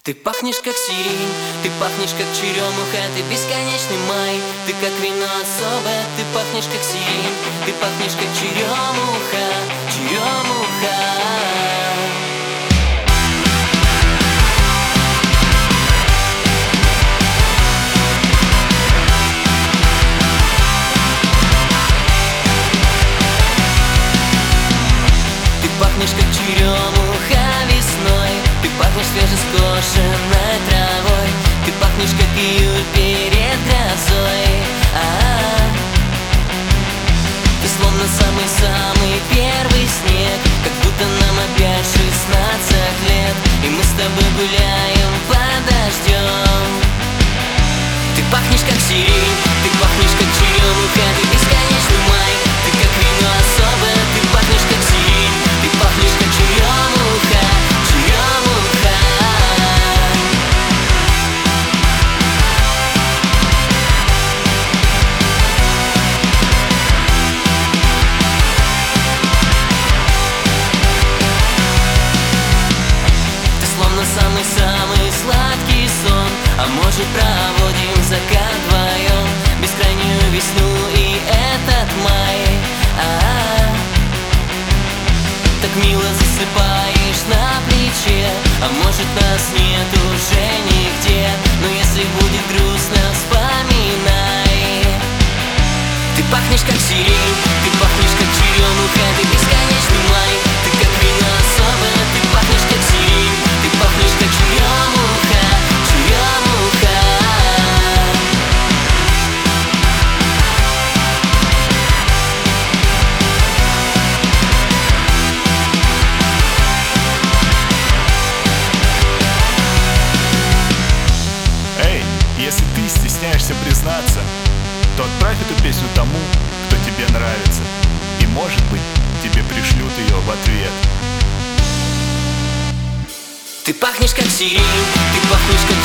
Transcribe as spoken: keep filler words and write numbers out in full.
Ты пахнешь как сирень, ты пахнешь как черемуха, ты бесконечный май, ты как вино особое, ты пахнешь как сирень, ты пахнешь как черемуха, черемуха. Ты пахнешь как черемуха весной, ты пахнешь свежескошенной травой, ты пахнешь как июль перед грозой. А-а-а. Ты словно самый-самый первый снег, как будто нам опять шестнадцать лет, и мы с тобой гуляем под дождем. Ты пахнешь как сирень, ты пахнешь как черемуха, ты бесконечный май, ты как вино особое, ты пахнешь как сирень, ты пахнешь как черемуха, черемуха. Ты словно самый-самый сладкий сон, а может проводим закат вдвоем, бескрайнюю весну и этот май. А-а-а. Так мило засыпаешь на плече, а может нас нет уже нигде, но если будет грустно, вспоминай. Ты пахнешь как сирень, ты пахнешь как черемуха, ты бесконечный май, ты как вино особое, ты пахнешь как сирень, ты пахнешь как черемуха, черемуха. Эй, если ты стесняешься признаться, то отправь эту песню тому, кто тебе нравится, и, может быть, тебе пришлют ее в ответ. Ты пахнешь как сирень, ты пахнешь как